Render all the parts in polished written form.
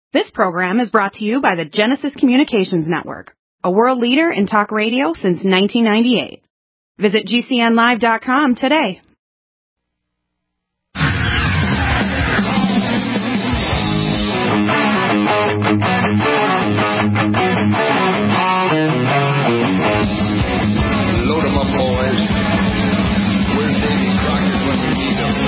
This program is brought to you by the Genesis Communications Network, a world leader in talk radio since 1998. Visit GCNlive.com today. Load 'em up, boys. Where's Davy Crockett when we need him?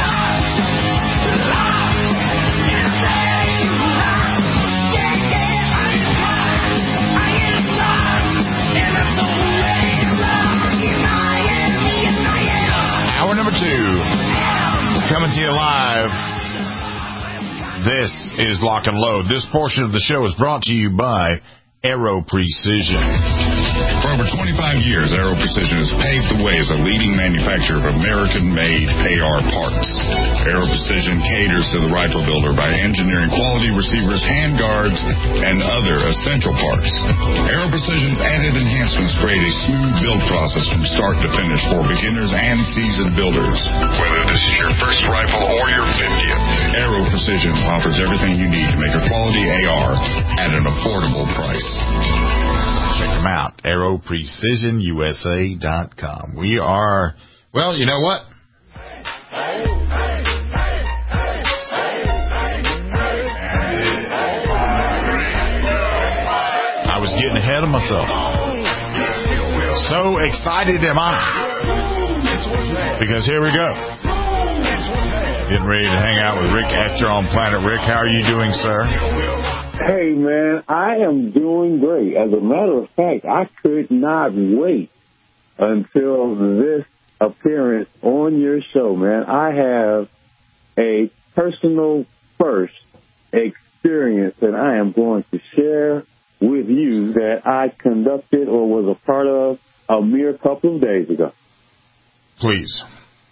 Hour number 2, coming to you live. This is Lock and Load. This portion of the show is brought to you by Aero Precision. For over 25 years, Aero Precision has paved the way as a leading manufacturer of American-made AR parts. Aero Precision caters to the rifle builder by engineering quality receivers, handguards, and other essential parts. Aero Precision's added enhancements create a smooth build process from start to finish for beginners and seasoned builders. Whether this is your first rifle or your 50th, Aero Precision offers everything you need to make a quality AR at an affordable price. Check them out, AeroPrecisionUSA.com. We are, well, you know what? I was getting ahead of myself. So excited am I. Because here we go. Getting ready to hang out with Rick Ector on Planet Rick. How are you doing, sir? Hey, man, I am doing great. As a matter of fact, I could not wait until this appearance on your show, man. I have a personal first experience that I am going to share with you that I conducted or was a part of a mere couple of days ago. Please.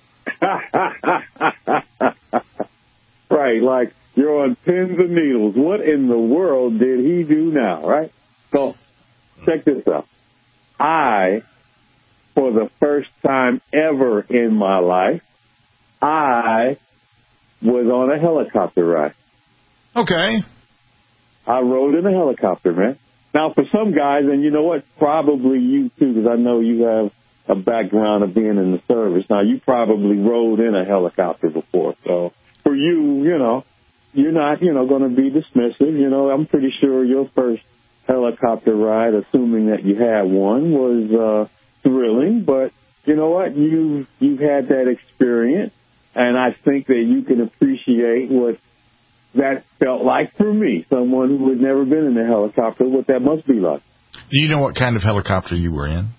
Right, like you're on pins and needles. What in the world did he do now, right? So, check this out. I, for the first time ever in my life, I was on a helicopter ride. Okay. I rode in a helicopter, man. Now, for some guys, and you know what, probably you too, because I know you have a background of being in the service. Now, you probably rode in a helicopter before, so for you, you know, you're not, going to be dismissive. I'm pretty sure your first helicopter ride, assuming that you had one, was thrilling. But you know what? You've had that experience, and I think that you can appreciate what that felt like for me, someone who had never been in a helicopter, what that must be like. Do you know what kind of helicopter you were in?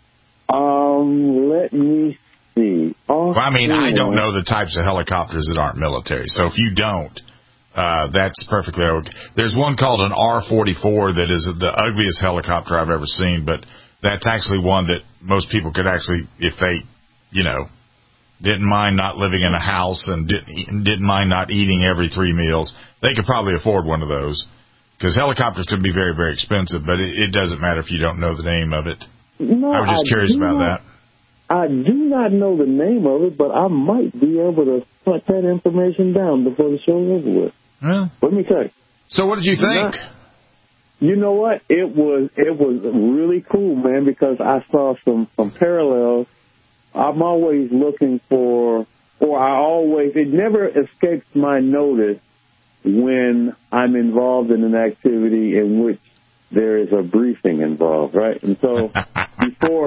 Let me see. Well, I mean, I don't know the types of helicopters that aren't military. So if you don't, that's perfectly okay. There's one called an R-44 that is the ugliest helicopter I've ever seen, but that's actually one that most people could actually, if they, didn't mind not living in a house and didn't mind not eating every 3 meals, they could probably afford one of those. Because helicopters can be very, very expensive, but it doesn't matter if you don't know the name of it. No, I was just curious about that. I do not know the name of it, but I might be able to put that information down before the show's over with. Well, let me tell you. So what did you think? You know what? It was really cool, man, because I saw some parallels. I'm always looking for, it never escapes my notice when I'm involved in an activity in which there is a briefing involved, right? And so before,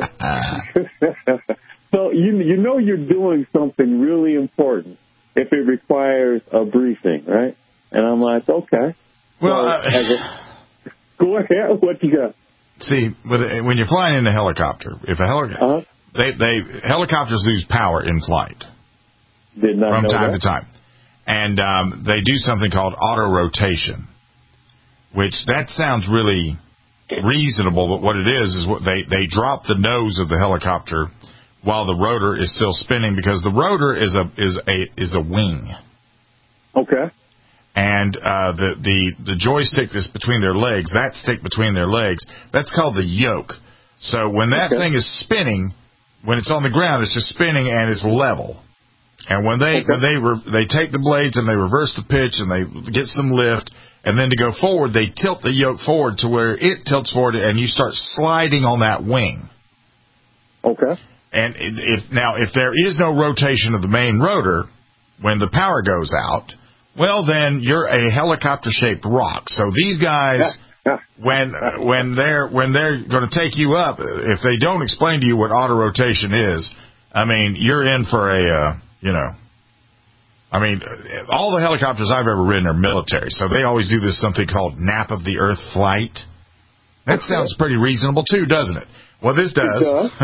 so you know you're doing something really important if it requires a briefing, right? And I'm like, okay. Well, go ahead. What you got? See, when you're flying in a helicopter, if a helicopter, helicopters lose power in flight. Did not from know time that. to time, and they do something called auto rotation. Which that sounds really reasonable, but what it is what they drop the nose of the helicopter while the rotor is still spinning, because the rotor is a wing. Okay. And the joystick that's between their legs, that stick between their legs, that's called the yoke. So when that thing is spinning, when it's on the ground, it's just spinning and it's level. And when they take the blades and they reverse the pitch and they get some lift, And then to go forward, they tilt the yoke forward to where it tilts forward, and you start sliding on that wing. Okay. And if there is no rotation of the main rotor when the power goes out, well, then you're a helicopter-shaped rock. So these guys, when they're going to take you up, if they don't explain to you what auto rotation is, I mean, you're in for a, I mean, all the helicopters I've ever ridden are military, so they always do this something called nap of the earth flight. That sounds pretty reasonable too, doesn't it? Well, this does.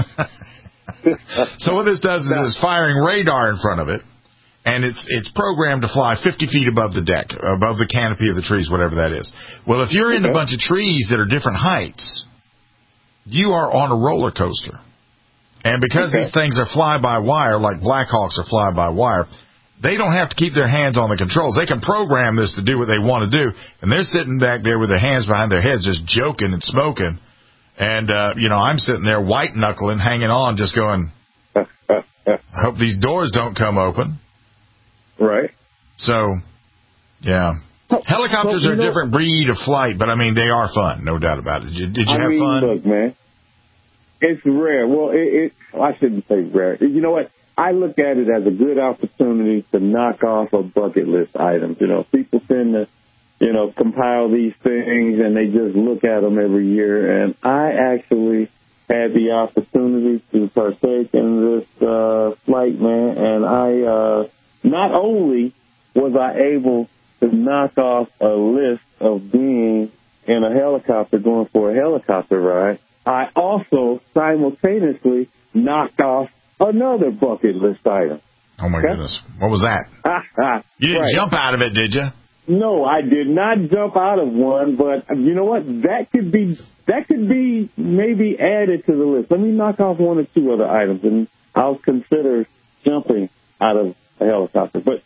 So what this does is it's firing radar in front of it, and it's programmed to fly 50 feet above the deck, above the canopy of the trees, whatever that is. Well, if you're in a bunch of trees that are different heights, you are on a roller coaster. And because these things are fly-by-wire, like Blackhawks are fly-by-wire, they don't have to keep their hands on the controls. They can program this to do what they want to do, and they're sitting back there with their hands behind their heads just joking and smoking. And, I'm sitting there white-knuckling, hanging on, just going, I hope these doors don't come open. Right. So, yeah. Helicopters are a different breed of flight, but, I mean, they are fun, no doubt about it. Did you have fun? Look, man, it's rare. Well, I shouldn't say rare. You know what? I look at it as a good opportunity to knock off a bucket list item. People tend to, compile these things and they just look at them every year. And I actually had the opportunity to partake in this flight, man. And I not only was I able to knock off a list of being in a helicopter going for a helicopter ride, I also simultaneously knocked off another bucket list item. Oh, my goodness. What was that? You didn't jump out of it, did you? No, I did not jump out of one, but you know what? That could be maybe added to the list. Let me knock off one or two other items, and I'll consider jumping out of a helicopter. But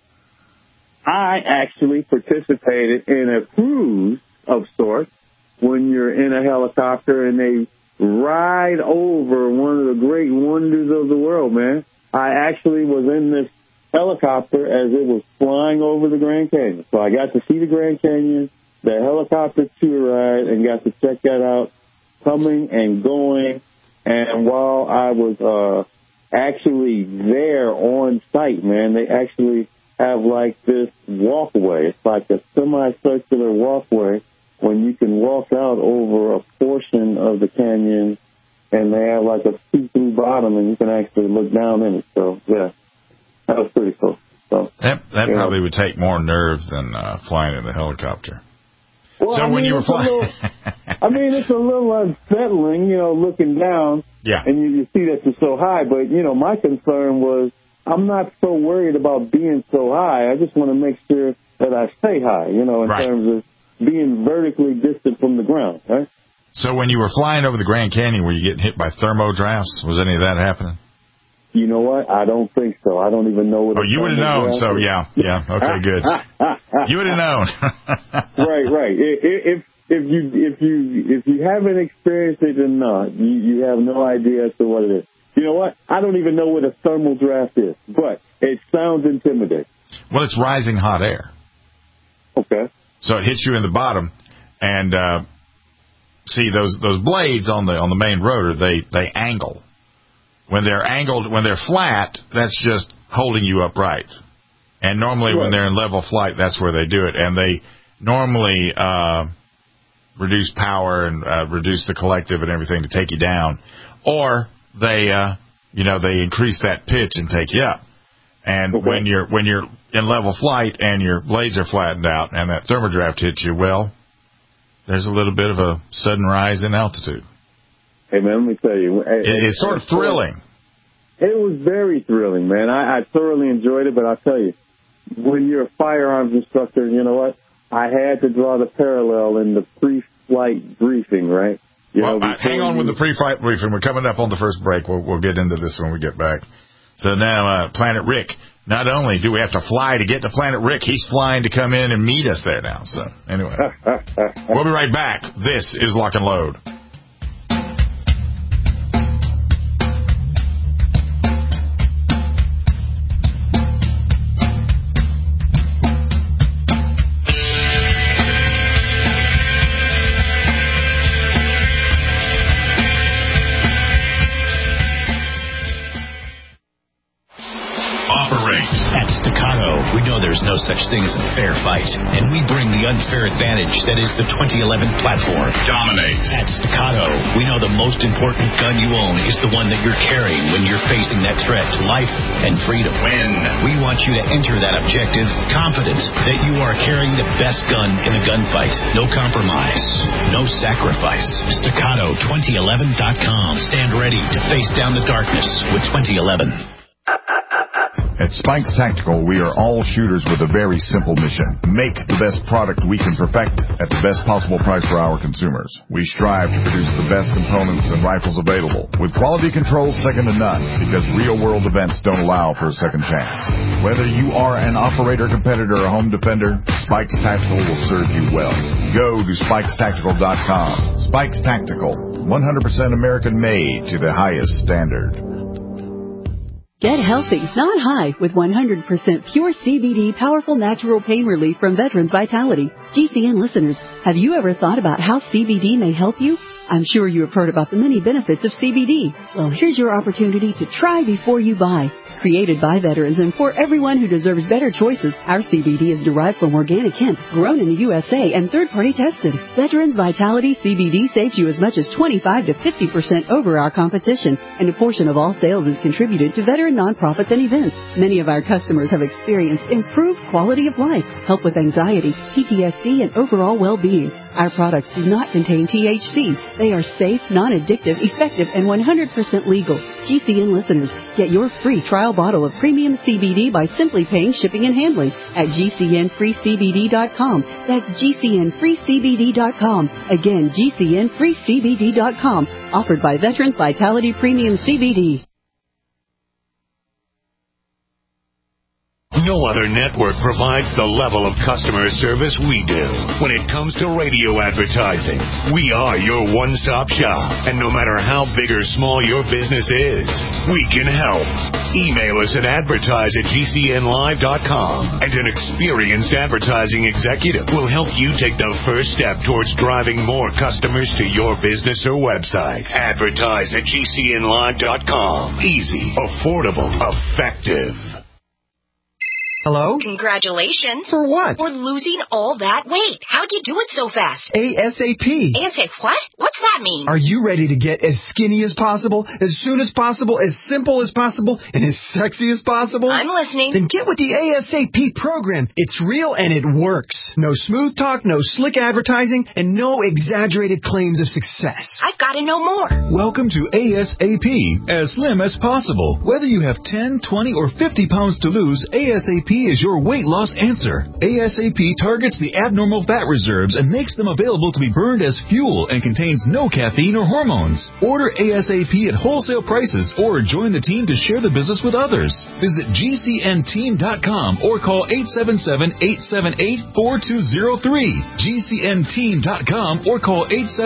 I actually participated in a cruise of sorts when you're in a helicopter and they ride over one of the great wonders of the world, man. I actually was in this helicopter as it was flying over the Grand Canyon. So I got to see the Grand Canyon, the helicopter tour ride, and got to check that out, coming and going. And while I was actually there on site, man, they actually have like this walkway. It's like a semicircular walkway when you can walk out over a portion of the canyon, and they have like a see-through bottom, and you can actually look down in it. So, yeah, that was pretty cool. So that probably would take more nerve than flying in the helicopter. Well, so when you were flying... it's a little unsettling, looking down, and you see that you're so high. But, my concern was I'm not so worried about being so high. I just want to make sure that I stay high, in terms of being vertically distant from the ground, right? So when you were flying over the Grand Canyon, were you getting hit by thermodrafts? Was any of that happening? You know what? I don't think so. I don't even know what. Oh, you would have known. So yeah. Okay, good. You would have known. Right. If you haven't experienced it or not, you have no idea as to what it is. You know what? I don't even know what a thermal draft is, but it sounds intimidating. Well, it's rising hot air. Okay. So it hits you in the bottom, and see those blades on the main rotor, they angle. When they're angled, when they're flat, that's just holding you upright. And normally when they're in level flight, that's where they do it. And they normally reduce power and reduce the collective and everything to take you down, or they increase that pitch and take you up. And when you're in level flight and your blades are flattened out and that thermodraft hits you, well, there's a little bit of a sudden rise in altitude. Hey, man, let me tell you. It's sort of thrilling. It was very thrilling, man. I thoroughly enjoyed it, but I'll tell you, when you're a firearms instructor, you know what? I had to draw the parallel in the pre-flight briefing, right? Hang on with the pre-flight briefing. We're coming up on the first break. We'll get into this when we get back. So now, Planet Rick, not only do we have to fly to get to Planet Rick, he's flying to come in and meet us there now. So anyway, we'll be right back. This is Lock and Load. thing as a fair fight, and we bring the unfair advantage that is the 2011 platform. Dominate. At Staccato, we know the most important gun you own is the one that you're carrying when you're facing that threat to life and freedom. We want you to enter that objective confident that you are carrying the best gun in the gunfight. No compromise, no sacrifice. Staccato2011.com. Stand ready to face down the darkness with 2011. At Spikes Tactical, we are all shooters with a very simple mission. Make the best product we can perfect at the best possible price for our consumers. We strive to produce the best components and rifles available, with quality control second to none, because real-world events don't allow for a second chance. Whether you are an operator, competitor, or home defender, Spikes Tactical will serve you well. Go to SpikesTactical.com. Spikes Tactical, 100% American-made to the highest standard. Get healthy, not high, with 100% pure CBD powerful natural pain relief from Veterans Vitality. GCN listeners, have you ever thought about how CBD may help you? I'm sure you have heard about the many benefits of CBD. Well, here's your opportunity to try before you buy. Created by veterans and for everyone who deserves better choices, our CBD is derived from organic hemp, grown in the USA, and third-party tested. Veterans Vitality CBD saves you as much as 25 to 50% over our competition, and a portion of all sales is contributed to veteran nonprofits and events. Many of our customers have experienced improved quality of life, help with anxiety, PTSD, and overall well-being. Our products do not contain THC. They are safe, non-addictive, effective, and 100% legal. GCN listeners, get your free trial bottle of premium CBD by simply paying shipping and handling at GCNFreeCBD.com. That's GCNFreeCBD.com. Again, GCNFreeCBD.com. Offered by Veterans Vitality Premium CBD. No other network provides the level of customer service we do. When it comes to radio advertising, we are your one-stop shop. And no matter how big or small your business is, we can help. Email us at advertise@GCNlive.com, and an experienced advertising executive will help you take the first step towards driving more customers to your business or website. Advertise@GCNlive.com. Easy, affordable, effective. Hello? Congratulations. For what? For losing all that weight. How'd you do it so fast? ASAP. ASAP what? What's that mean? Are you ready to get as skinny as possible, as soon as possible, as simple as possible, and as sexy as possible? I'm listening. Then get with the ASAP program. It's real and it works. No smooth talk, no slick advertising, and no exaggerated claims of success. I've got to know more. Welcome to ASAP, as slim as possible. Whether you have 10, 20, or 50 pounds to lose, ASAP is your weight loss answer. ASAP targets the abnormal fat reserves and makes them available to be burned as fuel and contains no caffeine or hormones. Order ASAP at wholesale prices or join the team to share the business with others. Visit GCNteam.com or call 877-878-4203. GCNteam.com or call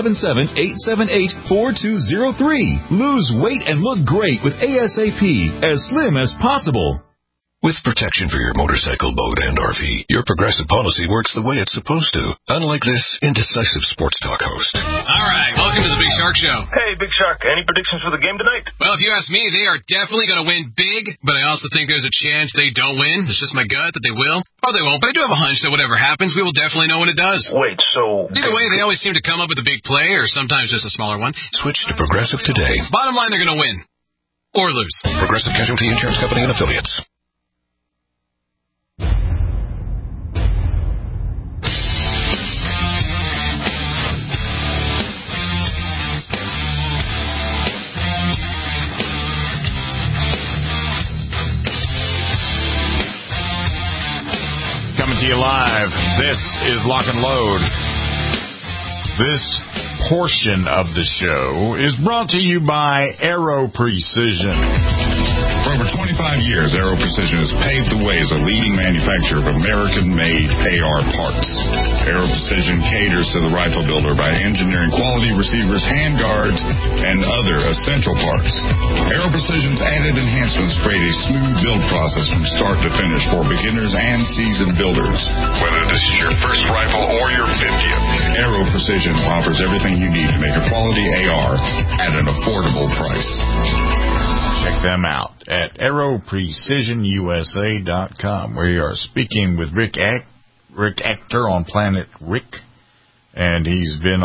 877-878-4203. Lose weight and look great with ASAP, as slim as possible. With protection for your motorcycle, boat, and RV, your Progressive policy works the way it's supposed to. Unlike this indecisive sports talk host. All right, welcome to the Big Shark Show. Hey, Big Shark, any predictions for the game tonight? Well, if you ask me, they are definitely going to win big, but I also think there's a chance they don't win. It's just my gut that they will, or they won't, but I do have a hunch that whatever happens, we will definitely know when it does. Wait, so... Either way, they always seem to come up with a big play, or sometimes just a smaller one. Switch to Progressive today. Bottom line, they're going to win. Or lose. Progressive Casualty Insurance Company and Affiliates. Coming to you live, this is Lock and Load. This portion of the show is brought to you by Aero Precision. For over 25 years, Aero Precision has paved the way as a leading manufacturer of American-made AR parts. Aero Precision caters to the rifle builder by engineering quality receivers, handguards, and other essential parts. Aero Precision's added enhancements create a smooth build process from start to finish for beginners and seasoned builders. Whether this is your first rifle or your 50th, Aero Precision offers everything you need to make a quality AR at an affordable price. Check them out at aeroprecisionusa.com. We are speaking with Rick Ector on Planet Rick, and he's been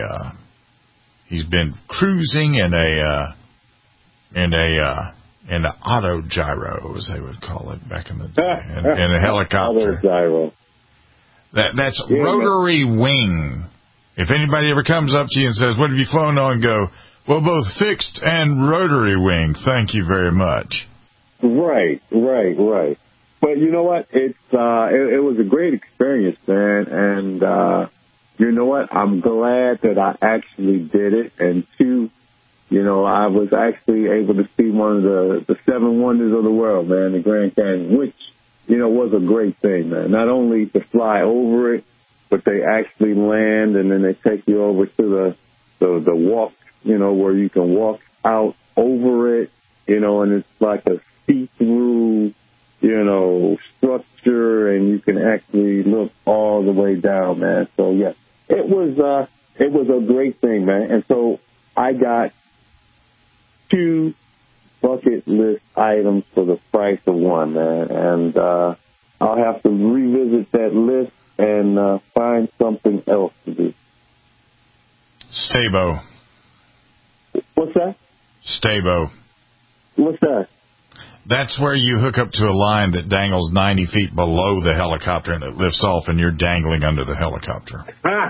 cruising in an autogyro, as they would call it back in the day, in a helicopter. Autogyro. That's rotary wing. If anybody ever comes up to you and says, "What have you flown on?" Go, "Well, both fixed and rotary wing. Thank you very much." Right. But you know what? It was a great experience, man. And you know what? I'm glad that I actually did it. And two, you know, I was actually able to see one of the seven wonders of the world, man, the Grand Canyon, which, you know, was a great thing, man. Not only to fly over it, but they actually land and then they take you over to the walk, you know, where you can walk out over it, you know, and it's like a see-through, you know, structure, and you can actually look all the way down, man. So, yeah, it was a great thing, man. And so I got 2 bucket list items for the price of one, man. And I'll have to revisit that list and find something else to do. Stabo. What's that? Stabo. What's that? That's where you hook up to a line that dangles 90 feet below the helicopter and it lifts off and you're dangling under the helicopter.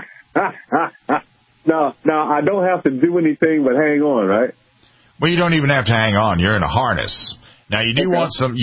Now, I don't have to do anything but hang on, right? Well, you don't even have to hang on. You're in a harness. Now you do want some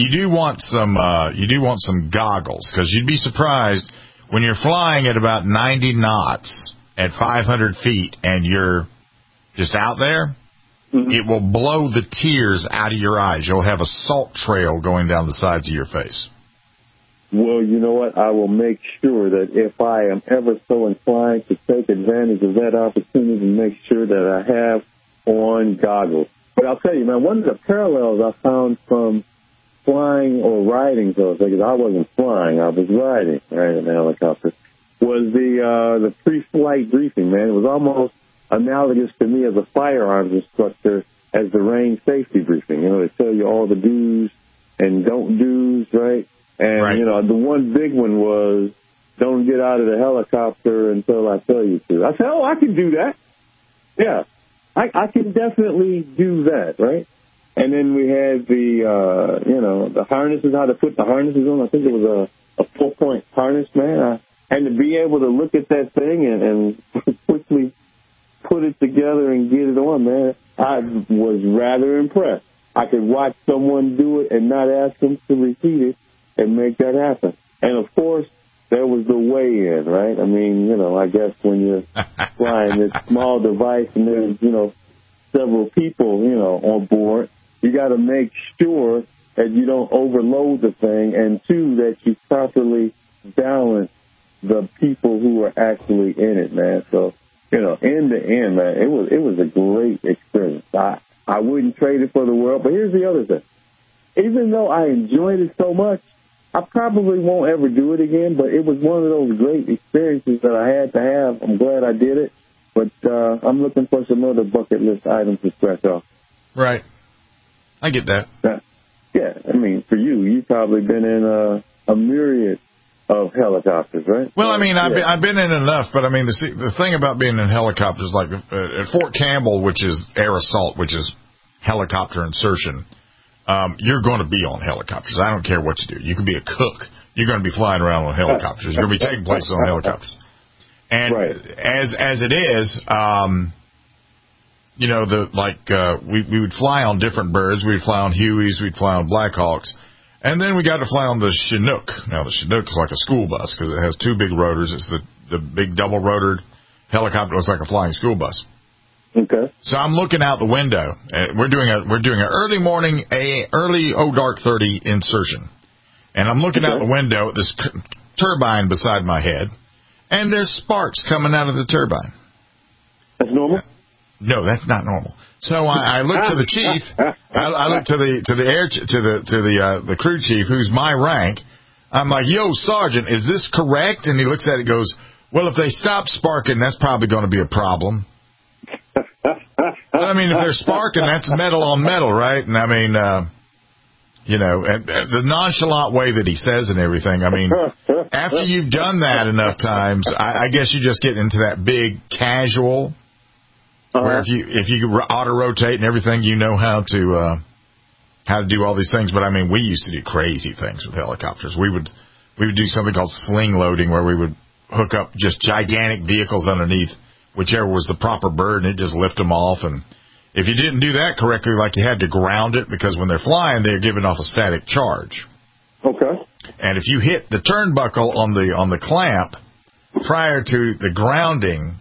goggles, because you'd be surprised when you're flying at about 90 knots at 500 feet and you're just out there. Mm-hmm. It will blow the tears out of your eyes. You'll have a salt trail going down the sides of your face. Well, you know what? I will make sure that if I am ever so inclined to take advantage of that opportunity, to make sure that I have on goggles. But I'll tell you, man, one of the parallels I found from flying or riding, because I wasn't flying, I was riding, right, in a helicopter, was the pre-flight briefing, man. It was almost analogous to me as a firearms instructor as the range safety briefing. You know, they tell you all the do's and don't do's, right? And, you know, the one big one was don't get out of the helicopter until I tell you to. I said, oh, I can do that. Yeah, I can definitely do that, right? And then we had the, you know, the harnesses, how to put the harnesses on. I think it was a 4-point harness, man. And to be able to look at that thing and quickly put it together and get it on, man, I was rather impressed. I could watch someone do it and not ask them to repeat it and make that happen. And, of course, there was the weigh-in, right? I mean, you know, I guess when you're flying this small device and there's, you know, several people, you know, on board, you got to make sure that you don't overload the thing, and two, that you properly balance the people who are actually in it, man. So, you know, end to end, man, it was a great experience. I wouldn't trade it for the world. But here's the other thing. Even though I enjoyed it so much, I probably won't ever do it again, but it was one of those great experiences that I had to have. I'm glad I did it, but I'm looking for some other bucket list items to scratch off. Right. I get that. Yeah, I mean, for you, you've probably been in a myriad of helicopters, right? Well, I mean, I've been in enough, but I mean, the thing about being in helicopters, like at Fort Campbell, which is air assault, which is helicopter insertion, you're going to be on helicopters. I don't care what you do. You can be a cook. You're going to be flying around on helicopters. You're going to be taking places on helicopters. And as it is, you know, we would fly on different birds. We'd fly on Hueys. We'd fly on Blackhawks. And then we got to fly on the Chinook. Now, the Chinook is like a school bus because it has 2 big rotors. It's the big double-rotored helicopter. It's like a flying school bus. Okay. So I'm looking out the window. We're doing an early morning, dark 30 insertion. And I'm looking out the window at this turbine beside my head, and there's sparks coming out of the turbine. That's normal? No, that's not normal. So I look to the chief. I look to the crew chief, who's my rank. I'm like, "Yo, Sergeant, is this correct?" And he looks at it and goes, "Well, if they stop sparking, that's probably going to be a problem." I mean, if they're sparking, that's metal on metal, right? And I mean, and the nonchalant way that he says and everything, I mean, after you've done that enough times, I guess you just get into that big casual, where if you auto-rotate and everything, you know how to do all these things. But, I mean, we used to do crazy things with helicopters. We would do something called sling loading, where we would hook up just gigantic vehicles underneath whichever was the proper bird, and it just lift them off. And if you didn't do that correctly, like you had to ground it, because when they're flying, they're giving off a static charge. Okay. And if you hit the turnbuckle on the clamp prior to the grounding,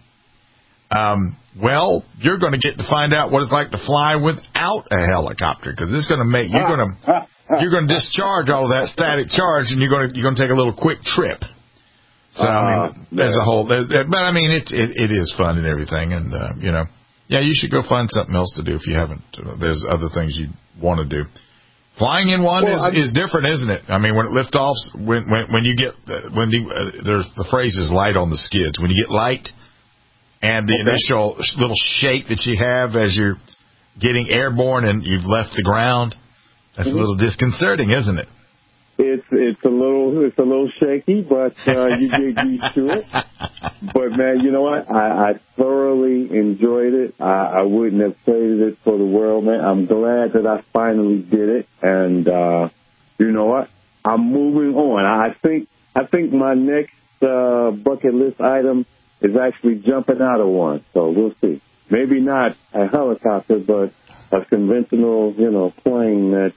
you're going to get to find out what it's like to fly without a helicopter, because it's going to make you're going to discharge all of that static charge, and you're going to take a little quick trip. So I mean, there's a whole, but I mean, it is fun and everything, and you should go find something else to do if you haven't. There's other things you want to do. Flying in one is different, isn't it? I mean, when it lifts off, when you get there's the phrase is light on the skids. When you get light, and the initial little shake that you have as you're getting airborne and you've left the ground, that's a little disconcerting, isn't it? It's a little shaky, but you get used to it. But man, you know what? I thoroughly enjoyed it. I wouldn't have traded it for the world, man. I'm glad that I finally did it, and you know what? I'm moving on. I think my next bucket list item is actually jumping out of one. So we'll see. Maybe not a helicopter, but a conventional, plane that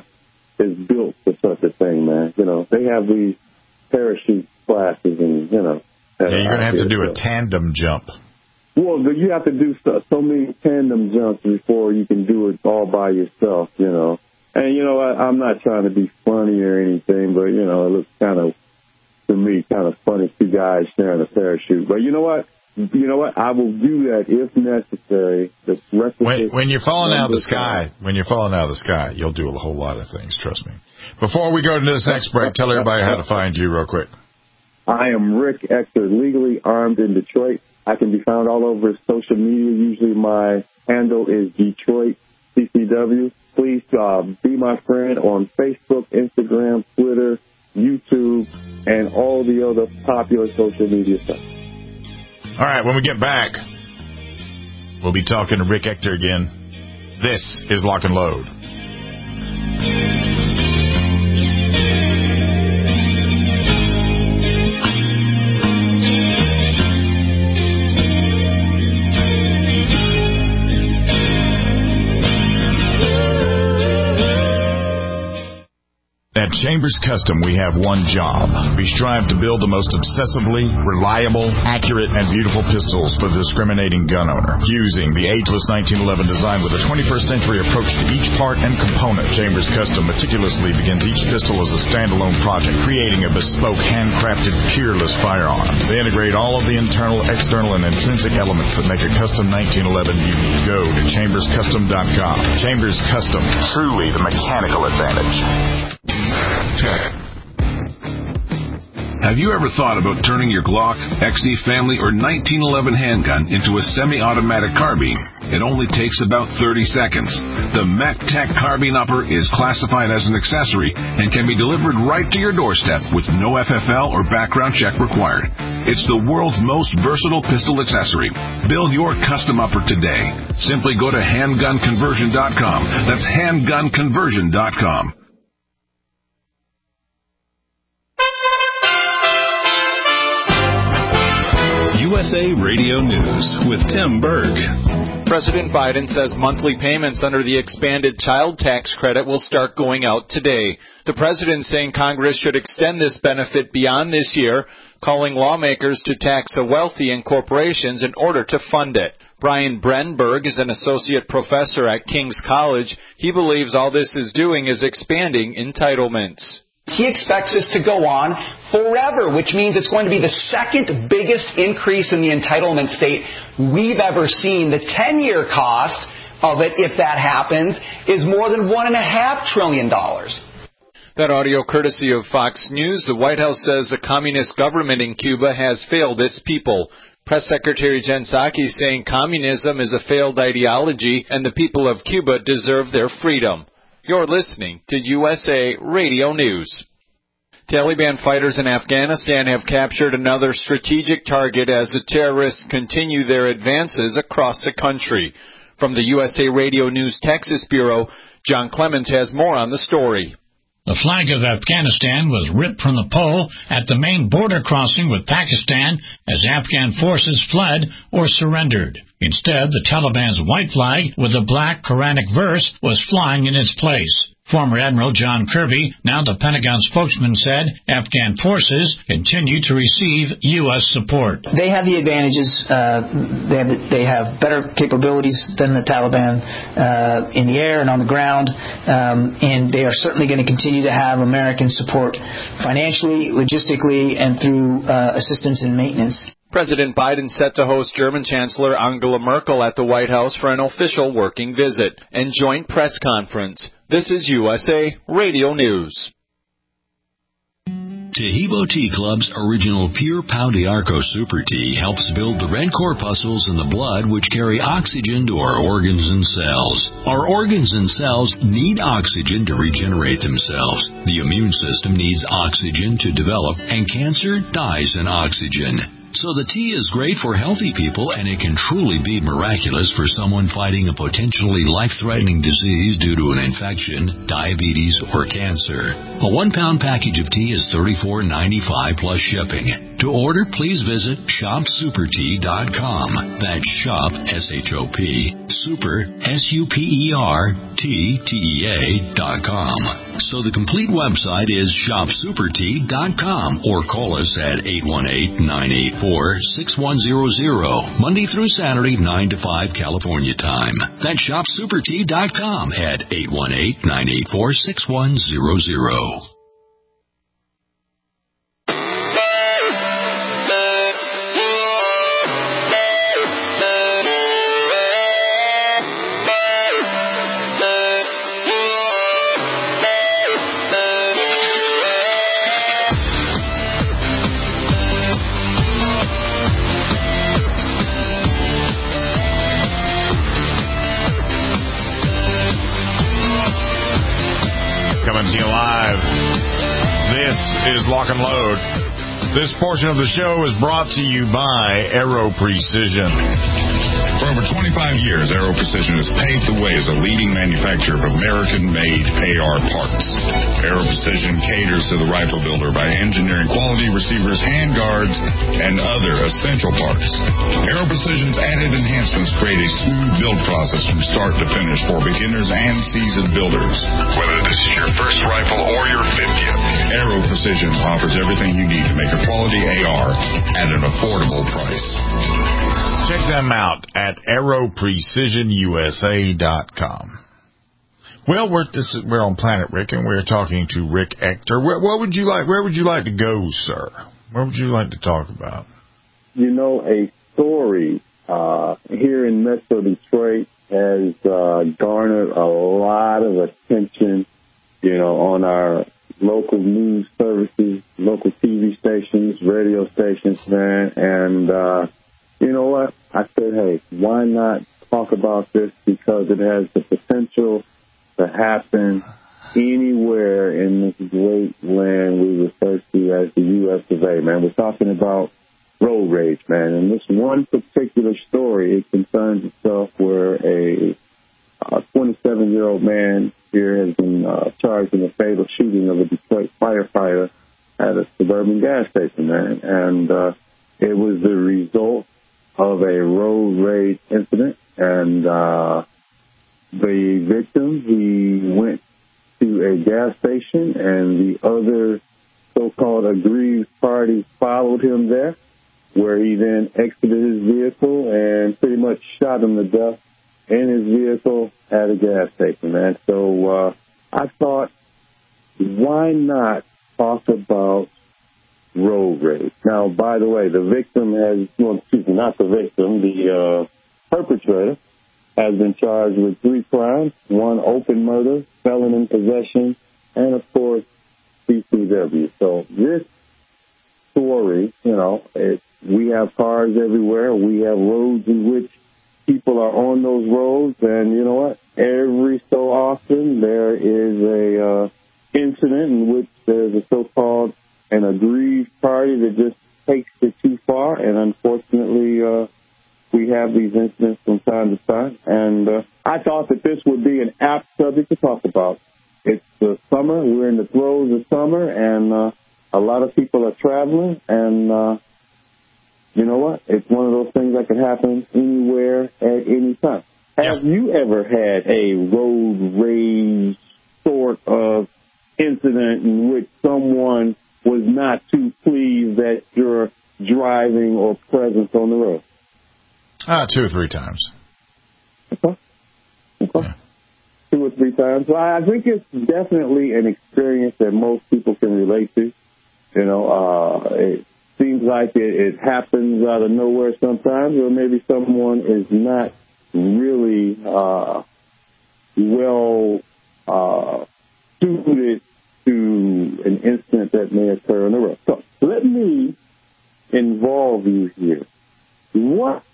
is built for such a thing, man. They have these parachute classes, and you're going to have to do a tandem jump. Well, you have to do so many tandem jumps before you can do it all by yourself, And I'm not trying to be funny or anything, but it looks kind of, to me, kind of funny, two guys sharing a parachute. But you know what? I will do that if necessary. When you're falling out of the sky, you'll do a whole lot of things, trust me. Before we go to this next break, tell everybody how to find you real quick. I am Rick Ector, legally armed in Detroit. I can be found all over social media. Usually my handle is Detroit CCW. Please be my friend on Facebook, Instagram, Twitter, YouTube, and all the other popular social media stuff. All right, when we get back, we'll be talking to Rick Ector again. This is Lock and Load. At Chambers Custom, we have one job. We strive to build the most obsessively reliable, accurate, and beautiful pistols for the discriminating gun owner. Using the ageless 1911 design with a 21st century approach to each part and component, Chambers Custom meticulously begins each pistol as a standalone project, creating a bespoke, handcrafted, peerless firearm. They integrate all of the internal, external, and intrinsic elements that make a custom 1911 unique. Go to chamberscustom.com. Chambers Custom, truly the mechanical advantage. Have you ever thought about turning your Glock, XD family, or 1911 handgun into a semi-automatic carbine? It only takes about 30 seconds. The MacTech Carbine Upper is classified as an accessory and can be delivered right to your doorstep with no FFL or background check required. It's the world's most versatile pistol accessory. Build your custom upper today. Simply go to handgunconversion.com. That's handgunconversion.com. USA Radio News with Tim Berg. President Biden says monthly payments under the expanded child tax credit will start going out today. The president saying Congress should extend this benefit beyond this year, calling lawmakers to tax the wealthy and corporations in order to fund it. Brian Brenberg is an associate professor at King's College. He believes all this is doing is expanding entitlements. He expects this to go on forever, which means it's going to be the second biggest increase in the entitlement state we've ever seen. The 10-year cost of it, if that happens, is more than $1.5 trillion. That audio courtesy of Fox News. The White House says the communist government in Cuba has failed its people. Press Secretary Jen Psaki saying communism is a failed ideology and the people of Cuba deserve their freedom. You're listening to USA Radio News. Taliban fighters in Afghanistan have captured another strategic target as the terrorists continue their advances across the country. From the USA Radio News Texas Bureau, John Clemens has more on the story. The flag of Afghanistan was ripped from the pole at the main border crossing with Pakistan as Afghan forces fled or surrendered. Instead, the Taliban's white flag with a black Quranic verse was flying in its place. Former Admiral John Kirby, now the Pentagon spokesman, said Afghan forces continue to receive U.S. support. They have the advantages. They have better capabilities than the Taliban in the air and on the ground, and they are certainly going to continue to have American support financially, logistically, and through assistance and maintenance. President Biden set to host German Chancellor Angela Merkel at the White House for an official working visit and joint press conference. This is USA Radio News. Tahibo Tea Club's original Pure Pau d'Arco Super Tea helps build the red corpuscles in the blood which carry oxygen to our organs and cells. Our organs and cells need oxygen to regenerate themselves. The immune system needs oxygen to develop, and cancer dies in oxygen. So the tea is great for healthy people, and it can truly be miraculous for someone fighting a potentially life-threatening disease due to an infection, diabetes, or cancer. A 1-pound package of tea is $34.95 plus shipping. To order, please visit shopsupertea.com. That's shop, S-H-O-P, super, SUPERTTEA.com. So the complete website is shopsupertea.com, or call us at 818-984-6100, Monday through Saturday, 9 to 5 California time. That's shopsupertea.com at 818-984-6100. Coming to you live. This is Lock and Load. This portion of the show is brought to you by Aero Precision. For over 25 years, Aero Precision has paved the way as a leading manufacturer of American-made AR parts. Aero Precision caters to the rifle builder by engineering quality receivers, handguards, and other essential parts. Aero Precision's added enhancements create a smooth build process from start to finish for beginners and seasoned builders. Whether this is your first rifle or your 50th, Aero Precision offers everything you need to make a quality AR at an affordable price. Check them out at AeroPrecisionUSA.com. Well, we're on Planet Rick, and we're talking to Rick Ector. Where would you like to go, sir? What would you like to talk about? You know, a story here in Metro Detroit has garnered a lot of attention, you know, on our local news services, local TV stations, radio stations, man. And you know what? I said, hey, why not talk about this? Because it has the potential to happen anywhere in this great land we refer to as the U.S. of A., man. We're talking about road rage, man. And this one particular story, it concerns itself where a 27-year-old man here has been charged in a fatal shooting of a Detroit firefighter at a suburban gas station, man. And it was the result of a road rage incident. And the victim, he went to a gas station, and the other so-called aggrieved party followed him there, where he then exited his vehicle and pretty much shot him to death in his vehicle at a gas station, man. So I thought, why not talk about road rage? Now, by the way, the victim not the victim, the perpetrator has been charged with 3 crimes, 1 open murder, felon in possession, and, of course, CCW. So this story. We have cars everywhere. We have roads in which people are on those roads, and you know what? Every so often there is a incident in which there's a so-called an aggrieved party that just takes it too far, and unfortunately we have these incidents from time to time. And I thought that this would be an apt subject to talk about. It's the summer. We're in the throes of summer, and a lot of people are traveling, and you know what? It's one of those things that can happen anywhere at any time. Have you ever had a road rage sort of incident in which someone was not too pleased at your driving or presence on the road? 2 or 3 times. Okay. Yeah. 2 or 3 times. Well, I think it's definitely an experience that most people can relate to. It seems like it happens out of nowhere sometimes, or maybe someone is not really well suited to an incident that may occur on the road. So let me involve you here. What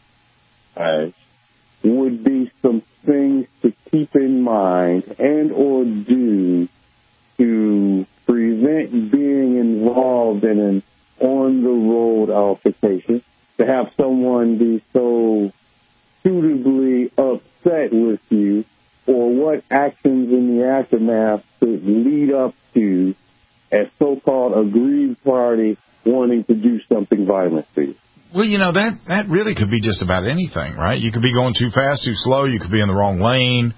would be some things to keep in mind and or do to prevent being involved in an on-the-road altercation, to have someone be so suitably upset with you, or what actions in the aftermath could lead up to a so-called aggrieved party wanting to do something violent to you? Well, that really could be just about anything, right? You could be going too fast, too slow. You could be in the wrong lane.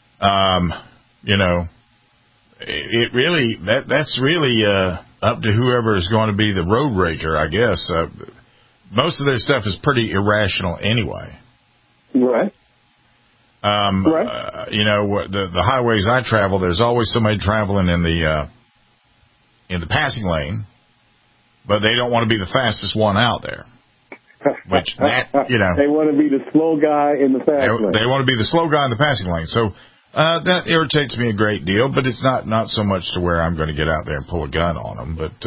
It really, that's really up to whoever is going to be the road rager, I guess. Most of their stuff is pretty irrational anyway. Right. The highways I travel, there's always somebody traveling in the passing lane, but they don't want to be the fastest one out there. Which they want to be the slow guy in the passing lane. They want to be the slow guy in the passing lane. So that irritates me a great deal, but it's not so much to where I'm going to get out there and pull a gun on them. But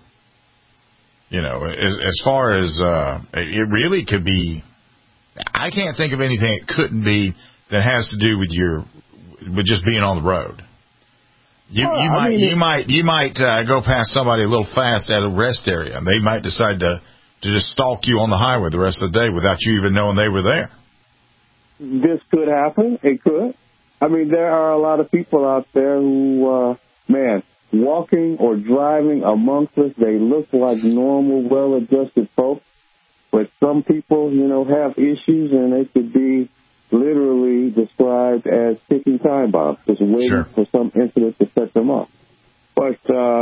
as far as it really could be, I can't think of anything it couldn't be that has to do with just being on the road. You might go past somebody a little fast at a rest area, and they might decide to just stalk you on the highway the rest of the day without you even knowing they were there. This could happen. It could. There are a lot of people out there who, walking or driving amongst us, they look like normal, well-adjusted folks. But some people, have issues, and they could be literally described as ticking time bombs, just waiting for some incident to set them off. But,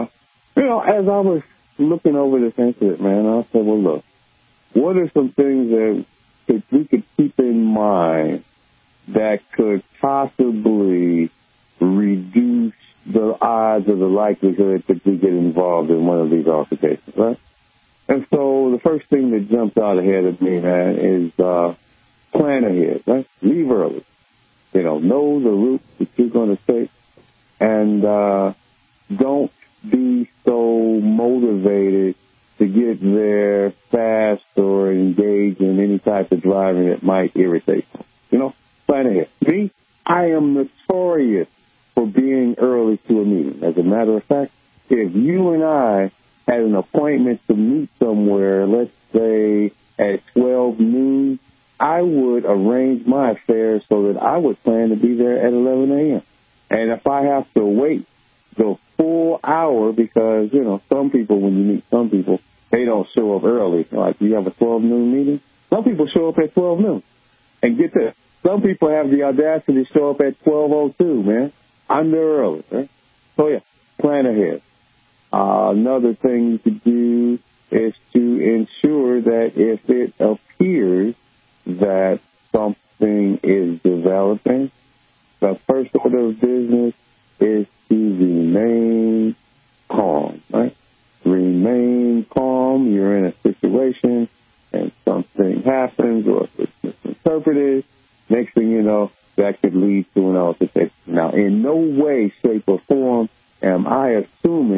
as I was looking over this incident, I said, well, look, what are some things that we could keep in mind that could possibly reduce the odds or the likelihood that we get involved in one of these altercations, right? And so the first thing that jumps out ahead of me, is plan ahead, right? Leave early. Know the route that you're going to take, and don't be so motivated to get there fast or engage in any type of driving that might irritate them. Plan ahead. Me, I am notorious for being early to a meeting. As a matter of fact, if you and I had an appointment to meet somewhere, let's say at 12 noon, I would arrange my affairs so that I would plan to be there at 11 a.m. And if I have to wait the full hour, because, some people, when you meet some people, they don't show up early. Like, you have a 12 noon meeting. Some people show up at 12 noon. And get this, some people have the audacity to show up at 12:02, man. I'm there early, right? So, yeah, plan ahead. Another thing you could do is to ensure that if it appears that something is developing, the first order of business is to remain calm, right? Remain calm. You're in a situation and something happens or if it's misinterpreted, next thing you know, that could lead to an altercation. Now, in no way, shape, or form am I assuming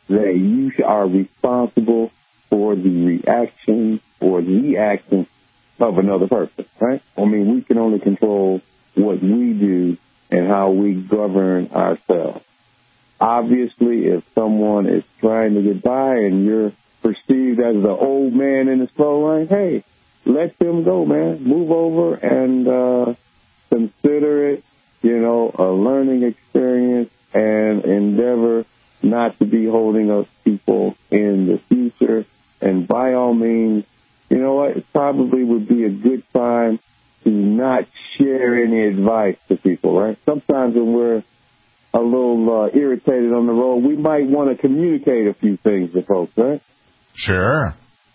that you are responsible for the reaction or the action of another person, right? I mean, we can only control what we do and how we govern ourselves. Obviously, if someone is trying to get by and you're perceived as the old man in the slow lane, hey, let them go, man. Move over and consider it, a learning experience, and endeavor not to be holding up people in the future. And by all means, you know what? It probably would be a good time to not share any advice to people, right? Sometimes when we're a little irritated on the road, we might want to communicate a few things to folks, right? Sure.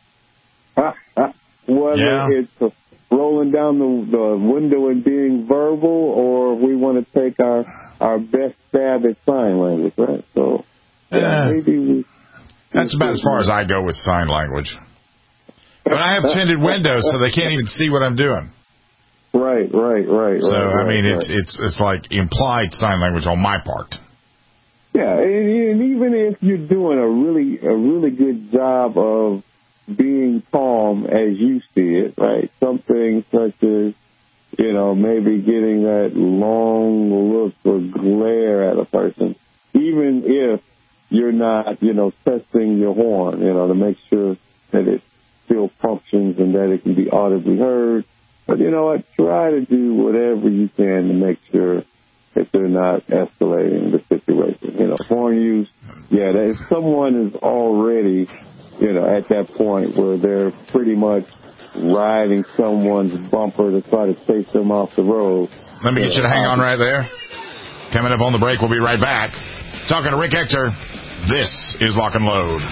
Whether it's rolling down the window and being verbal, or we want to take our best stab at sign language, right? So maybe that's about as far as I go with sign language. But I have tinted windows, so they can't even see what I'm doing. Right. So I mean, it's like implied sign language on my part. Yeah, and even if you're doing a really good job of being calm as you see it, right? Something such as, maybe getting that long look or glare at a person, even if you're not, testing your horn, to make sure that it still functions and that it can be audibly heard. But you know what? Try to do whatever you can to make sure that they're not escalating the situation. Horn use, if someone is already, at that point where they're pretty much riding someone's bumper to try to chase them off the road. Let me get you to hang on right there. Coming up on the break, we'll be right back. Talking to Rick Ector. This is Lock and Load.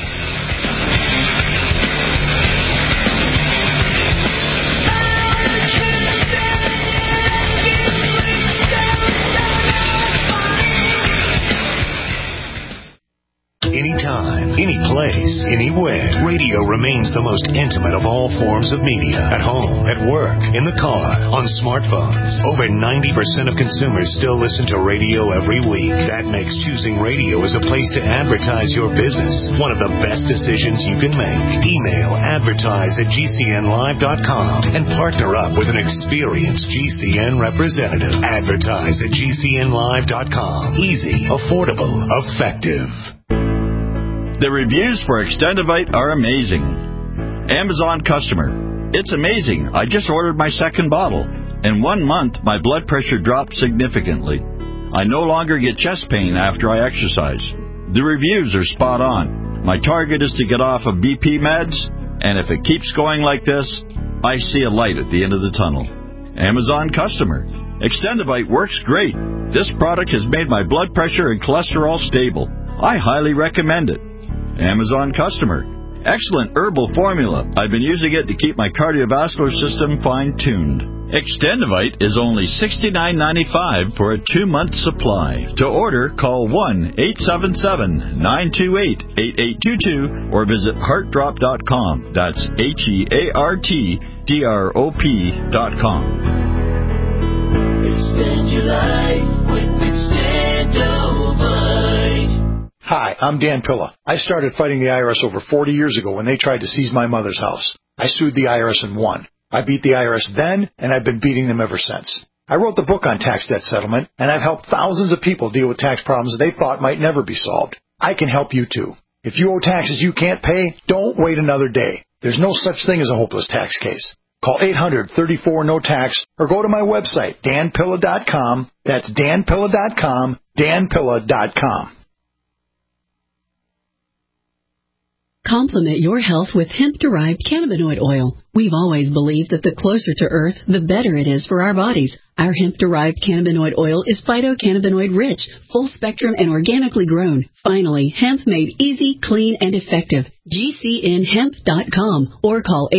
Anytime, any place, anywhere. Radio remains the most intimate of all forms of media. At home, at work, in the car, on smartphones. Over 90% of consumers still listen to radio every week. That makes choosing radio as a place to advertise your business one of the best decisions you can make. Email advertise@gcnlive.com and partner up with an experienced GCN representative. Advertise at gcnlive.com. Easy, affordable, effective. The reviews for Extendivite are amazing. Amazon customer. It's amazing. I just ordered my second bottle. In 1 month, my blood pressure dropped significantly. I no longer get chest pain after I exercise. The reviews are spot on. My target is to get off of BP meds, and if it keeps going like this, I see a light at the end of the tunnel. Amazon customer. Extendivite works great. This product has made my blood pressure and cholesterol stable. I highly recommend it. Amazon customer. Excellent herbal formula. I've been using it to keep my cardiovascular system fine-tuned. Extendivite is only $69.95 for a 2-month supply. To order, call 1-877-928-8822 or visit heartdrop.com. That's HEARTDROP.com. Extend your life with Extendivite. Hi, I'm Dan Pilla. I started fighting the IRS over 40 years ago when they tried to seize my mother's house. I sued the IRS and won. I beat the IRS then, and I've been beating them ever since. I wrote the book on tax debt settlement, and I've helped thousands of people deal with tax problems they thought might never be solved. I can help you too. If you owe taxes you can't pay, don't wait another day. There's no such thing as a hopeless tax case. Call 800-34-NO-TAX or go to my website, danpilla.com. That's danpilla.com, danpilla.com. Complement your health with hemp-derived cannabinoid oil. We've always believed that the closer to Earth, the better it is for our bodies. Our hemp-derived cannabinoid oil is phytocannabinoid-rich, full-spectrum, and organically grown. Finally, hemp made easy, clean, and effective. GCNhemp.com or call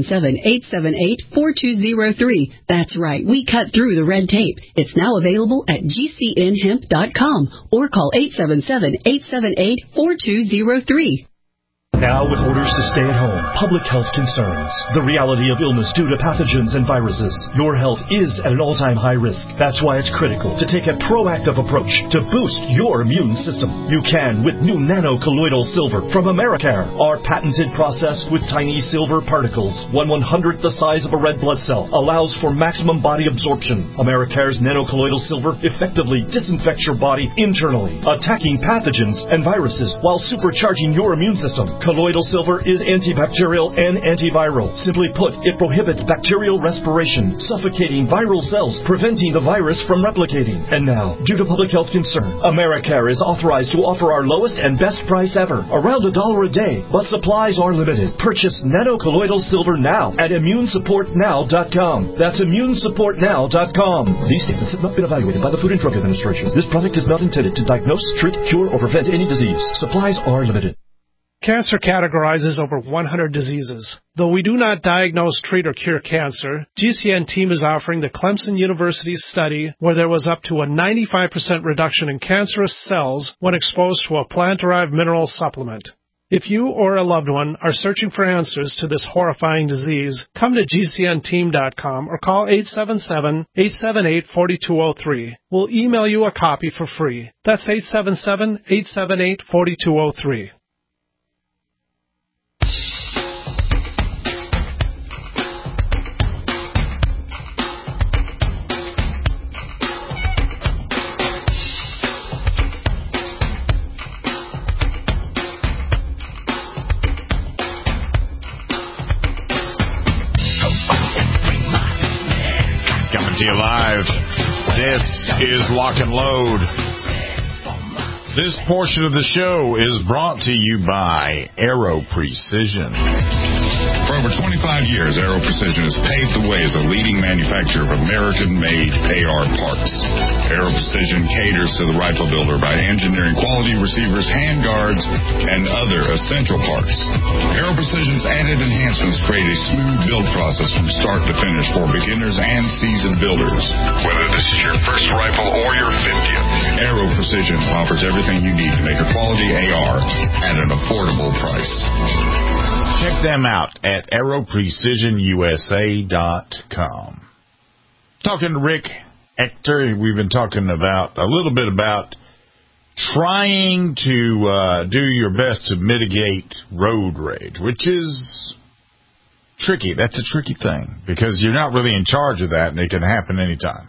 877-878-4203. That's right, we cut through the red tape. It's now available at GCNhemp.com or call 877-878-4203. Now with orders to stay at home, public health concerns, the reality of illness due to pathogens and viruses, your health is at an all-time high risk. That's why it's critical to take a proactive approach to boost your immune system. You can with new nano-colloidal silver from Americare. Our patented process with tiny silver particles, 1/100th the size of a red blood cell, allows for maximum body absorption. Americare's nano-colloidal silver effectively disinfects your body internally, attacking pathogens and viruses while supercharging your immune system. Colloidal silver is antibacterial and antiviral. Simply put, it prohibits bacterial respiration, suffocating viral cells, preventing the virus from replicating. And now, due to public health concern, Americare is authorized to offer our lowest and best price ever, around $1 a day, but supplies are limited. Purchase nano-colloidal silver now at immunesupportnow.com. That's immunesupportnow.com. These statements have not been evaluated by the Food and Drug Administration. This product is not intended to diagnose, treat, cure, or prevent any disease. Supplies are limited. Cancer categorizes over 100 diseases. Though we do not diagnose, treat, or cure cancer, GCN team is offering the Clemson University study where there was up to a 95% reduction in cancerous cells when exposed to a plant-derived mineral supplement. If you or a loved one are searching for answers to this horrifying disease, come to GCNteam.com or call 877-878-4203. We'll email you a copy for free. That's 877-878-4203. To you live. This is Lock and Load. This portion of the show is brought to you by Aero Precision. For over 25 years, Aero Precision has paved the way as a leading manufacturer of American-made AR parts. Aero Precision caters to the rifle builder by engineering quality receivers, handguards, and other essential parts. Aero Precision's added enhancements create a smooth build process from start to finish for beginners and seasoned builders. Whether this is your first rifle or your 50th, Aero Precision offers everything you need to make a quality AR at an affordable price. Check them out at aeroprecisionusa.com. Talking to Rick Ector, we've been talking about a little bit about trying to do your best to mitigate road rage, which is tricky. That's a tricky thing because you're not really in charge of that, and it can happen anytime.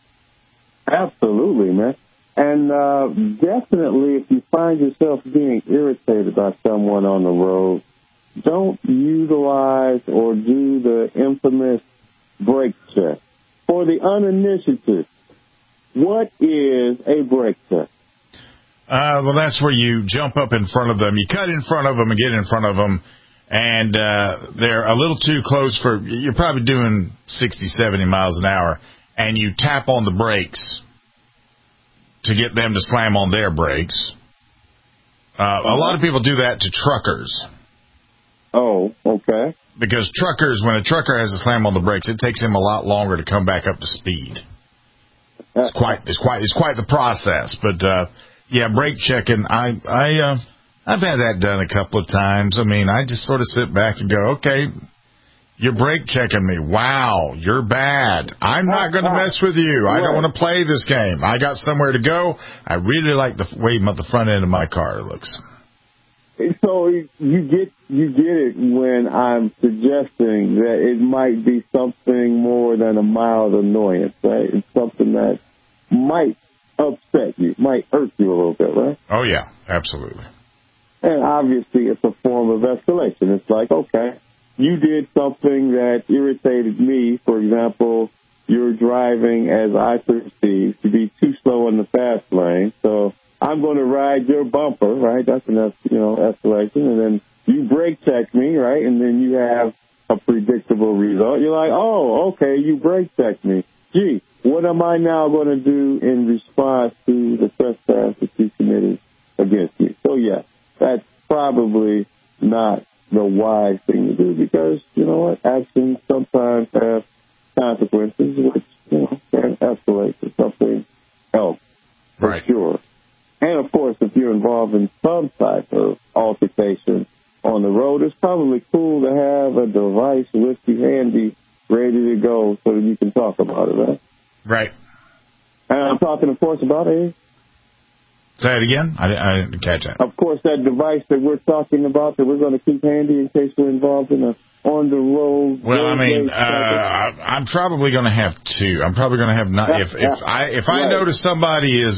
Absolutely, man. And definitely, if you find yourself being irritated by someone on the road, don't utilize or do the infamous brake check. For the uninitiated, what is a brake check? Well, that's where you jump up in front of them. You cut in front of them and get in front of them, and they're a little too close for, you're probably doing 60, 70 miles an hour, and you tap on the brakes to get them to slam on their brakes. A lot of people do that to truckers. Oh, okay. Because truckers, when a trucker has to slam on the brakes, it takes him a lot longer to come back up to speed. It's quite the process. But yeah, brake checking. I've had that done a couple of times. I mean, I just sort of sit back and go, okay, you're brake checking me. Wow, you're bad. I'm not going to mess with you. I don't want to play this game. I got somewhere to go. I really like the way the front end of my car looks. So you get it when I'm suggesting that it might be something more than a mild annoyance, right? It's something that might upset you, might hurt you a little bit, right? Oh, yeah, absolutely. And obviously it's a form of escalation. It's like, okay, you did something that irritated me. For example, you're driving, as I perceive, to be too slow in the fast lane, so I'm going to ride your bumper, right? That's an escalation. And then you brake check me, right? And then you have a predictable result. You're like, oh, okay, you brake checked me. Gee, what am I now going to do in response to the trespass that you committed against me? So, yeah, that's probably not the wise thing to do because, you know what, actions sometimes have consequences which, can escalate to something else, for sure. And, of course, if you're involved in some type of altercation on ready to go so that you can talk about it, right? Right. And I'm talking, of course, about it. Say it again? I didn't catch that. Of course, that device that we're talking about that we're going to keep handy in case we're involved in a on-the-road. Well, I mean, I'm probably going to have two. I'm probably going to have not. If I notice somebody is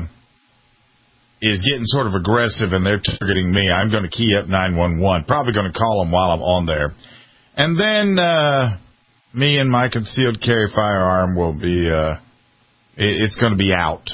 getting sort of aggressive and they're targeting me, I'm going to key up 911. Probably going to call them while I'm on there, and then me and my concealed carry firearm will be. It's going to be out.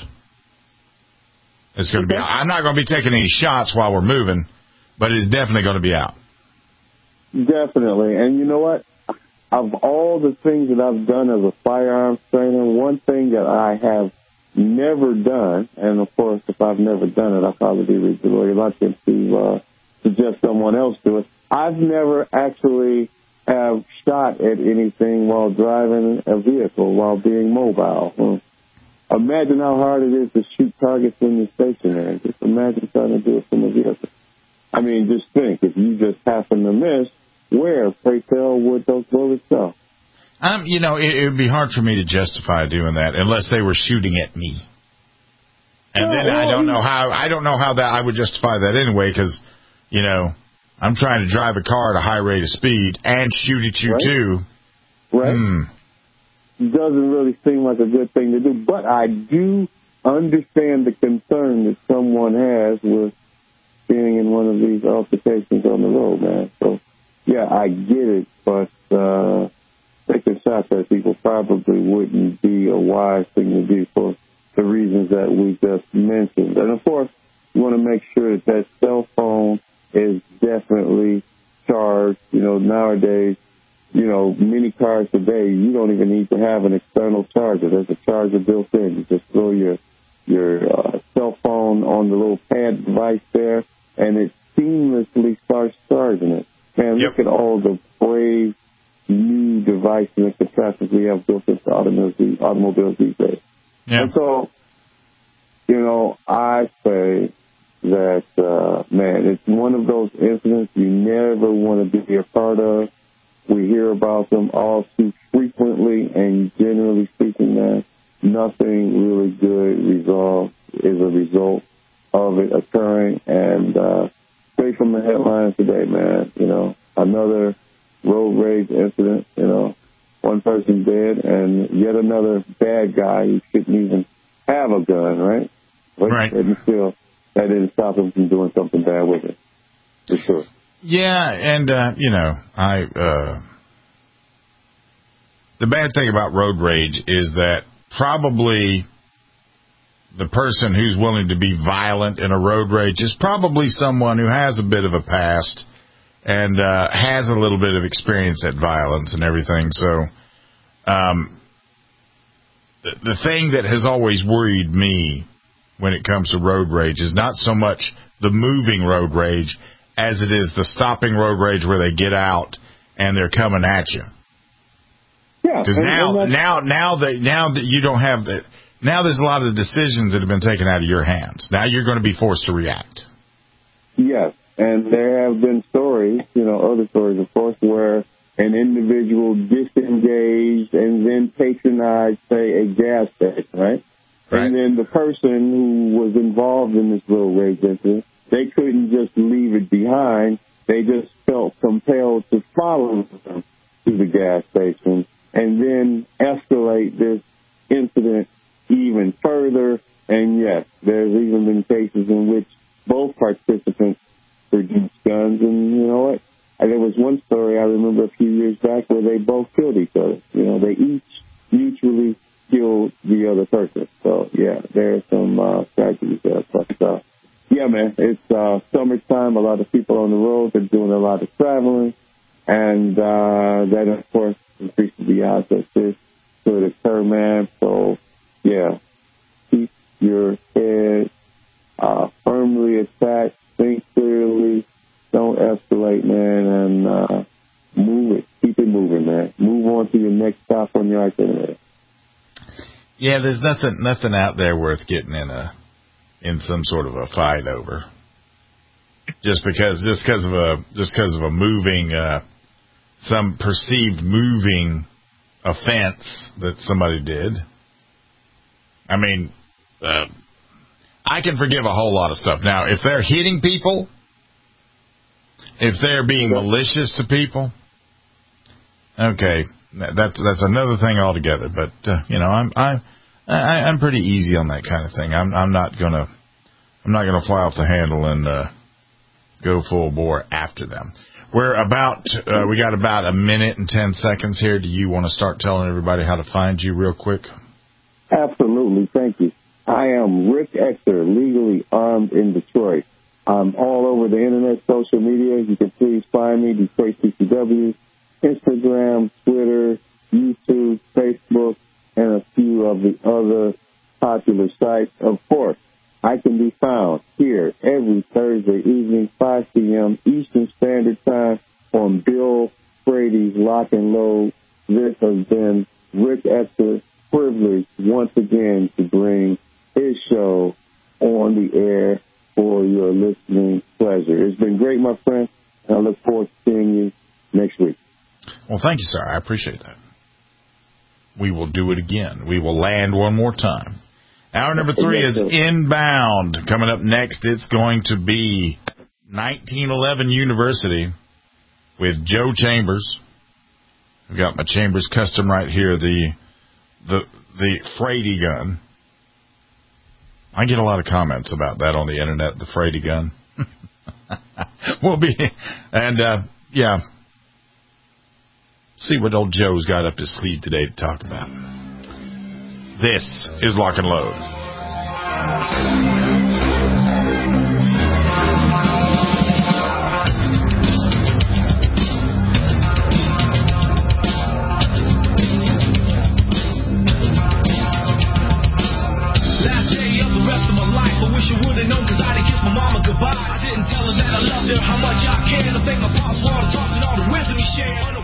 It's going to be. I'm not going to be taking any shots while we're moving, but it's definitely going to be out. Definitely. And you know what? Of all the things that I've done as a firearms trainer, one thing that I have never done, and of course, if I've never done it, I'll probably be reluctant to suggest someone else do it. I've never actually have shot at anything while driving a vehicle, while being mobile. Imagine how hard it is to shoot targets when you're stationary. Just imagine trying to do it from a vehicle. I mean, just think, if you just happen to miss, where, pray tell, would those bullets go? It would be hard for me to justify doing that unless they were shooting at me. And then I don't know how that I would justify that anyway, because, I'm trying to drive a car at a high rate of speed and shoot at you too. Right. Doesn't really seem like a good thing to do, but I do understand the concern that someone has with being in one of these altercations on the road, man. So, yeah, I get it, but taking shots at people probably wouldn't be a wise thing to do for the reasons that we just mentioned. And, of course, you want to make sure that cell phone is definitely charged. Nowadays, many cars today, you don't even need to have an external charger. There's a charger built in. You just throw your cell phone on the little pad device there, and it seamlessly starts charging it. Man, look at all the brave new devices and contraptions we have built into automobiles these days. Yeah. And so, I say that, it's one of those incidents you never want to be a part of. We hear about them all too frequently, and generally speaking, man, nothing really good is a result of it occurring. And straight from the headlines today, man, another road rage incident, one person dead, and yet another bad guy who shouldn't even have a gun, right? But that didn't stop him from doing something bad with it, for sure. Yeah, and, the bad thing about road rage is that probably the person who's willing to be violent in a road rage is probably someone who has a bit of a past and has a little bit of experience at violence and everything. So the thing that has always worried me when it comes to road rage is not so much the moving road rage as it is the stopping road rage where they get out and they're coming at you. Yeah. Because now that you don't have the, now there's a lot of the decisions that have been taken out of your hands. Now you're going to be forced to react. Yes, and there have been stories, other stories, of course, where an individual disengaged and then patronized, say, a gas station, right? And then the person who was involved in this road rage incident, they couldn't just leave it behind. They just felt compelled to follow them to the gas station and then escalate this incident even further. And yes, there's even been cases in which both participants produced guns. And you know what? There was one story I remember a few years back where they both killed each other. They each mutually killed the other person. So, yeah, there's some tragedies there. But, yeah, man, it's summertime. A lot of people on the road are doing a lot of traveling. And that, of course, increases the odds that this could occur, man. So, yeah, keep your head firmly attached. Think clearly. Don't escalate, man, and move it. Keep it moving, man. Move on to your next stop on your itinerary. Yeah, there's nothing out there worth getting in some sort of a fight over. Just because of a moving some perceived moving offense that somebody did. I mean, I can forgive a whole lot of stuff. Now, if they're hitting people, if they're being malicious to people, okay, that's another thing altogether. But I'm pretty easy on that kind of thing. I'm not gonna fly off the handle and go full bore after them. We got about a minute and 10 seconds here. Do you want to start telling everybody how to find you real quick? Absolutely. Thank you. I am Rick Exer, legally armed in Detroit. I'm all over the internet, social media. You can please find me, Detroit CCW, Instagram, Twitter, YouTube, Facebook, and a few of the other popular sites. Of course, I can be found here every Thursday evening, 5 p.m. Eastern Standard Time on Bill Brady's Lock and Load. This has been Rick Exer, privileged once again to bring his show on the air for your listening pleasure. It's been great, my friend, and I look forward to seeing you next week. Well, thank you, sir. I appreciate that. We will do it again. We will land one more time. Hour number 3 is Inbound. Coming up next, it's going to be 1911 University with Joe Chambers. I've got my Chambers custom right here, the Frady gun. I get a lot of comments about that on the internet, the Frady gun. See what old Joe's got up his sleeve today to talk about. This is Lock and Load. Last day of the rest of my life, I wish I would have known, cause I didn't kiss my mama goodbye. I didn't tell her that I loved her, how much I cared. I think my pops wanted to toss and all the wisdom he shared.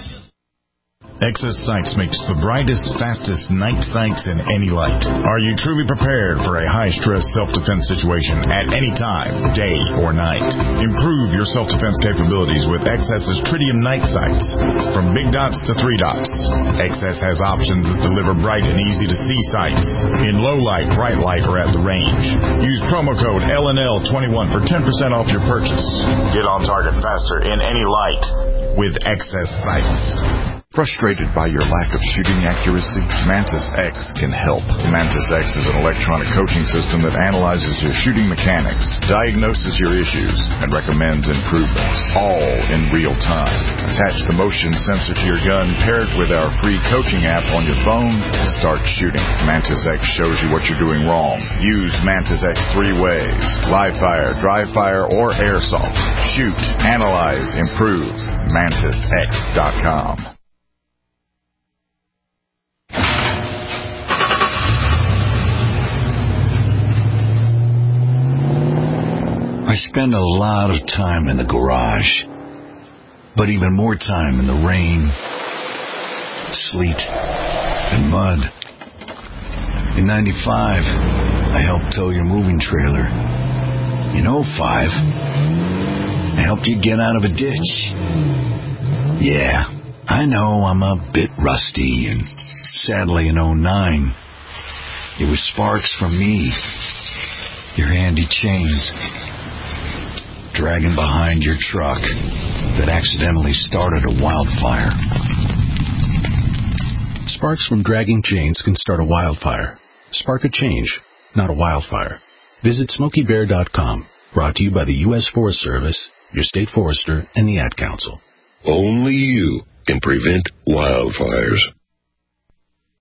XS Sights makes the brightest, fastest night sights in any light. Are you truly prepared for a high-stress self-defense situation at any time, day or night? Improve your self-defense capabilities with XS's Tritium night sights. From big dots to 3 dots, XS has options that deliver bright and easy-to-see sights in low light, bright light, or at the range. Use promo code LNL21 for 10% off your purchase. Get on target faster in any light with XS Sights. Frustrated by your lack of shooting accuracy? Mantis X can help. Mantis X is an electronic coaching system that analyzes your shooting mechanics, diagnoses your issues, and recommends improvements, all in real time. Attach the motion sensor to your gun, pair it with our free coaching app on your phone, and start shooting. Mantis X shows you what you're doing wrong. Use Mantis X 3 ways: live fire, dry fire, or airsoft. Shoot, analyze, improve. MantisX.com. I spend a lot of time in the garage, but even more time in the rain, sleet, and mud. In 95, I helped tow your moving trailer. In 05, I helped you get out of a ditch. Yeah, I know I'm a bit rusty, and sadly in 09, it was sparks from me, your handy chains, dragging behind your truck that accidentally started a wildfire. Sparks from dragging chains can start a wildfire. Spark a change, not a wildfire. Visit SmokeyBear.com. Brought to you by the U.S. Forest Service, your state forester, and the Ad Council. Only you can prevent wildfires.